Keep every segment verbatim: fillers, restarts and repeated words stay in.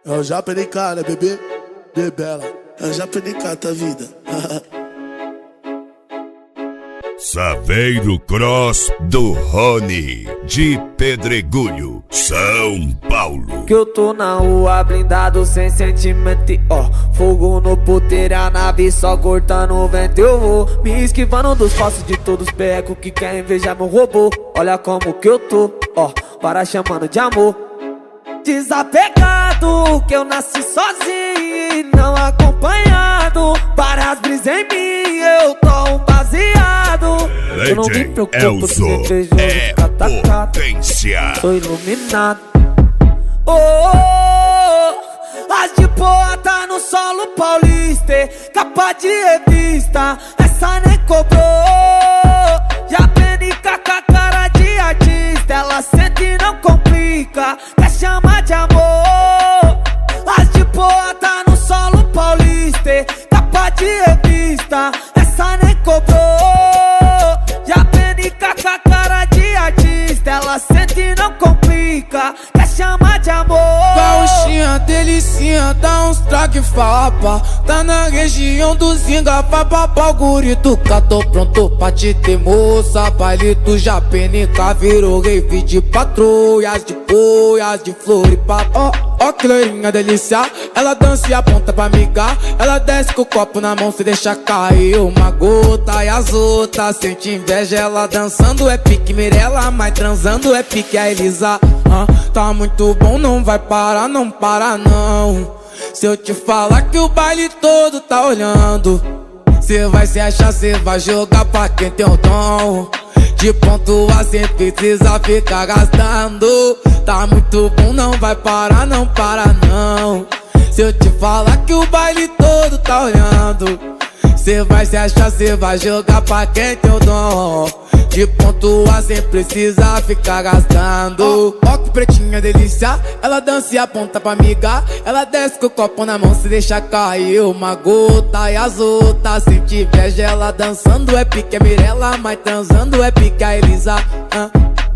É o Japa N K, né, bebê? Bebela. É o Japa N K, tá vida. Saveiro Cross do Rony, de Pedregulho, São Paulo. Que eu tô na rua blindado sem sentimento, ó. Fogo no puteiro, a nave só cortando o vento. Eu vou me esquivando dos passos de todos os becos que querem invejar meu robô. Olha como que eu tô, ó, para chamando de amor. Desapegado, que eu nasci sozinho e não acompanhado. Várias brisas em mim, eu tô um baseado. Eu não me preocupo se invejoso é potência. Tô iluminado. Oh, oh, oh, as de boa tá no solo paulista, capa de revista, essa nem cobrou. Já P K com a cara de artista, ela sente e não complica, quer chamar de amor. As de boa tá no solo paulista, capa de revista, essa nem cobrou. Já P K com a cara de artista, ela sente e não complica, quer chamar de amor. Gauchinha, delicinha, dá uns traque fapa. Tá na região do Zinga, papapá, o guri do cá. Tô pronto pra te ter, moça. Palito já P N K virou rave de patrulhas, de boias, de floripa. Ó, ó que loirinha delícia, ela dança e aponta pra migar. Ela desce com o copo na mão, se deixa cair uma gota. E as outras sente inveja, ela dançando é pique Mirella, mas transando é pique a Elisa. Ah, tá muito bom, não vai parar, não para não. Se eu te falar que o baile todo tá olhando, cê vai se achar, cê vai jogar pra quem tem o dom de pontuar sem precisa ficar gastando. Tá muito bom, não vai parar, não para não. Se eu te falar que o baile todo tá olhando, cê vai se achar, cê vai jogar pra quem tem o dom de pontuar sem precisar ficar gastando. Ó, ó que pretinha delícia, ela dança e aponta pra migar. Ela desce com o copo na mão, se deixa cair uma gota. E as outras sente inveja, ela dançando é pique a Mirella, mas transando é pique a Elisa. ah.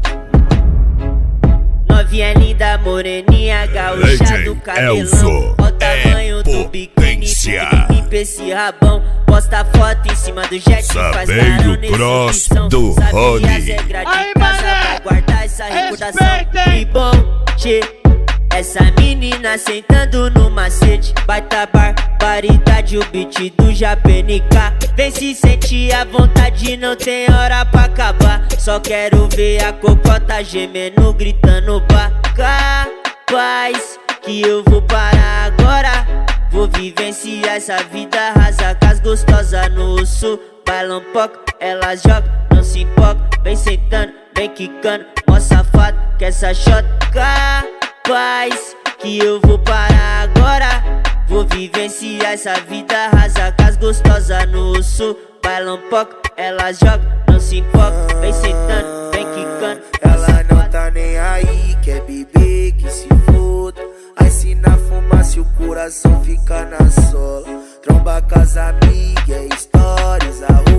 Novinha linda, moreninha, gaúcha do cabelão. Ó o tamanho do biquíni, limpa esse rabão. Posta foto em cima do jet, faz Saveiro Cross do Rony. Aí, vai guardar essa recordação. E bom, che, essa menina sentando no macete. Baita barbaridade, o beat do Japa N K. Vem se sentir à vontade, não tem hora pra acabar. Só quero ver a cocota gemendo, gritando pra capaz que eu vou parar agora. Vou vivenciar essa vida rasa com as gostosas no sul. Bailam pouco, elas jogam, não se empolga. Vem sentando, vem quicando, mó safado que essa shot capaz que eu vou parar agora. Vou vivenciar essa vida rasa com as gostosas no sul. Bailam pouco, elas jogam, não se empolga. Vem sentando, vem quicando. Ela não tá nem aí, quer beber, que se foda. Aí se na fumaça o coração fica na sola. Tromba com as amigas, stories, a rua.